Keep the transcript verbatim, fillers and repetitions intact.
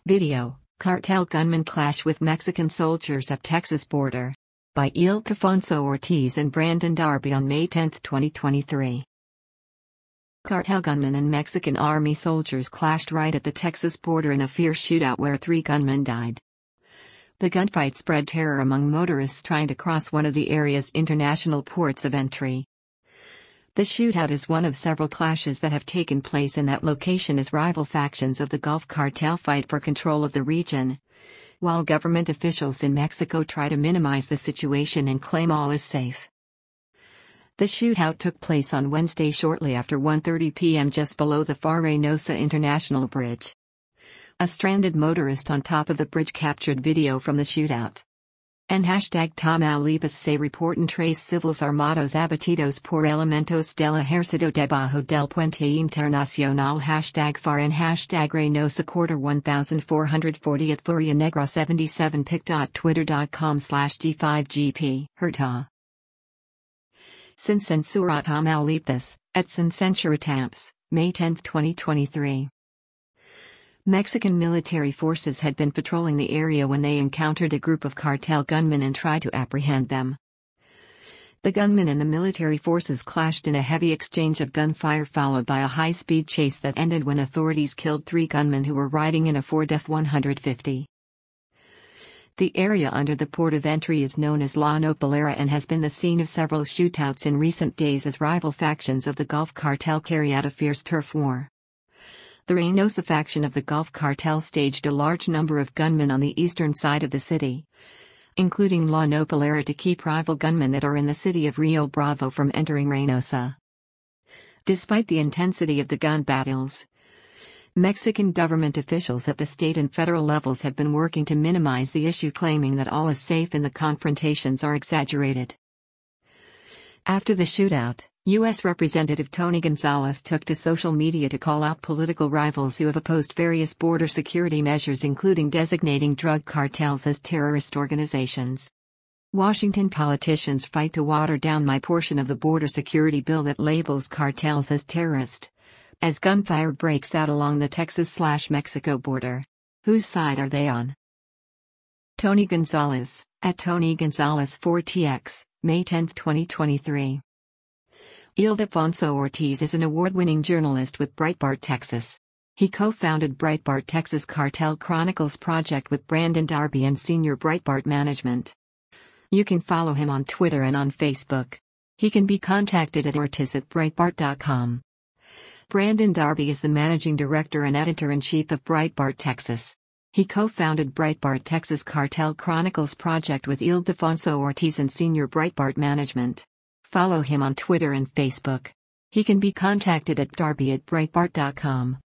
Video: Cartel gunmen clash with Mexican soldiers at Texas border. By Ildefonso Ortiz and Brandon Darby on May tenth, twenty twenty-three. Cartel gunmen and Mexican Army soldiers clashed right at the Texas border in a fierce shootout where three gunmen died. The gunfight spread terror among motorists trying to cross one of the area's international ports of entry. The shootout is one of several clashes that have taken place in that location as rival factions of the Gulf Cartel fight for control of the region, while government officials in Mexico try to minimize the situation and claim all is safe. The shootout took place on Wednesday shortly after one thirty p m just below the Far Reynosa International Bridge. A stranded motorist on top of the bridge captured video from the shootout. And hashtag Tamaulipas se reportan tres civiles armados abatidos por elementos del ejército debajo del puente internacional hashtag Far and hashtag Reynosa quarter fourteen forty at Furia Negra seventy-seven pic.twitter.com slash G5GP Herta. Sin Censura Tamaulipas, at Sin Censura Tamps, May tenth, twenty twenty-three. Mexican military forces had been patrolling the area when they encountered a group of cartel gunmen and tried to apprehend them. The gunmen and the military forces clashed in a heavy exchange of gunfire followed by a high-speed chase that ended when authorities killed three gunmen who were riding in a Ford F one fifty. The area under the port of entry is known as La Nopalera and has been the scene of several shootouts in recent days as rival factions of the Gulf Cartel carry out a fierce turf war. The Reynosa faction of the Gulf Cartel staged a large number of gunmen on the eastern side of the city, including La Nopalera, to keep rival gunmen that are in the city of Rio Bravo from entering Reynosa. Despite the intensity of the gun battles, Mexican government officials at the state and federal levels have been working to minimize the issue, claiming that all is safe and the confrontations are exaggerated. After the shootout, U S Representative Tony Gonzalez took to social media to call out political rivals who have opposed various border security measures, including designating drug cartels as terrorist organizations. Washington politicians fight to water down my portion of the border security bill that labels cartels as terrorist, as gunfire breaks out along the Texas-Mexico border. Whose side are they on? Tony Gonzalez, at Tony Gonzalez four T X, May tenth, twenty twenty-three. Ildefonso Ortiz is an award-winning journalist with Breitbart Texas. He co-founded Breitbart Texas Cartel Chronicles project with Brandon Darby and senior Breitbart management. You can follow him on Twitter and on Facebook. He can be contacted at ortiz at breitbart dot com. Brandon Darby is the managing director and editor-in-chief of Breitbart Texas. He co-founded Breitbart Texas Cartel Chronicles project with Ildefonso Ortiz and senior Breitbart management. Follow him on Twitter and Facebook. He can be contacted at darby at breitbart dot com.